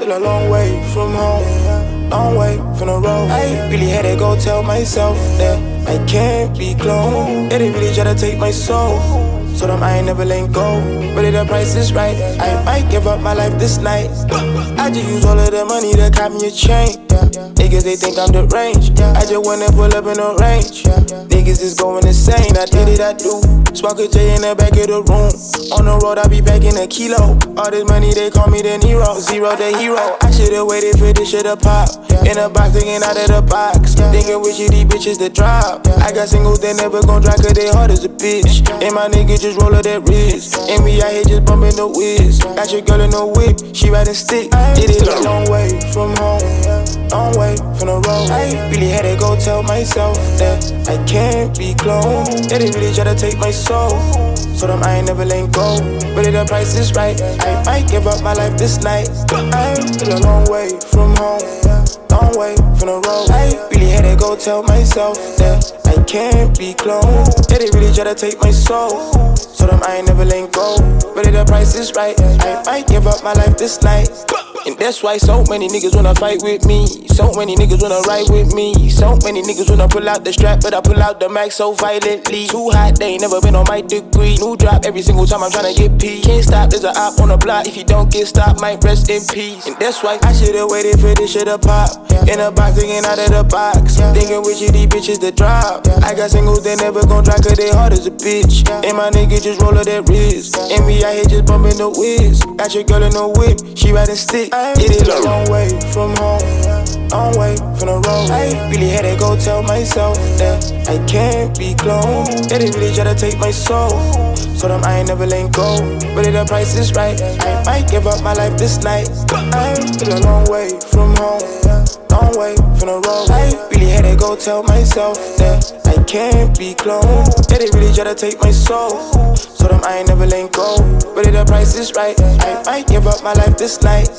still a long way from home, long way from the road. I really had to go tell myself that I can't be cloned. They really try to take my soul, so them I ain't never let go. But if the price is right, I might give up my life this night. I just use all of the money to cop me a chain. Niggas, they think I'm deranged. I just wanna pull up in the range. Niggas is going insane. I did it, I do. Spark a J in the back of the room. On the road, I be packing a kilo. All this money, they call me the Nero. Zero the hero. I should've waited for this shit to pop. In a box, thinking out of the box. Thinking with you, these bitches to drop. I got singles, they never gon' dry, cause they hard as a bitch. And my nigga just roll up that wrist. And we out here just bumping the whiz. Got your girl in the whip, she riding stick. Did it a long way from home, long way from the road. I really had to go tell myself that I can't be cloned. They really try to take my soul, so them I ain't never let go. But if the price is right, I might give up my life this night. I'm still a long way from home, long way from the road. I really had to go tell myself that I can't be cloned. They really try to take my soul, so them I ain't never let go. But if the price is right, I might give up my life this night. And that's why so many niggas wanna fight with me. So many niggas wanna ride with me. So many niggas wanna pull out the strap, but I pull out the max so violently. Too hot, they ain't never been on my degree. New drop every single time I'm tryna get peed. Can't stop, there's an op on the block. If you don't get stopped, might rest in peace. And that's why I should've waited for this shit to pop. In a box, thinking out of the box. Thinking with you, these bitches to drop. I got singles, they never gon' dry, cause they hard as a bitch. And my nigga just roll up that wrist. And we out here just bumping the whiz. Got your girl in the whip, she riding stick. It is a long way from home, long way from the road. I really had to go tell myself that I can't be cloned. They really try to take my soul, so them I ain't never let go. But if the price is right, I might give up my life this night. I'm still a long way from home, long way from the road. I really had to go tell myself that I can't be cloned. They really try to take my soul, so them I ain't never let go. But if the price is right, I might give up my life this night.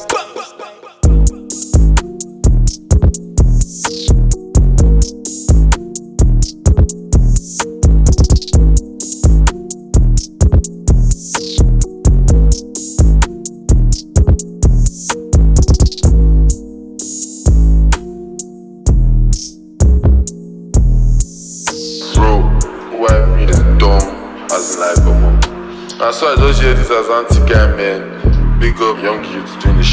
I saw I just hear this as anti-guy, man. Big up young youths doing the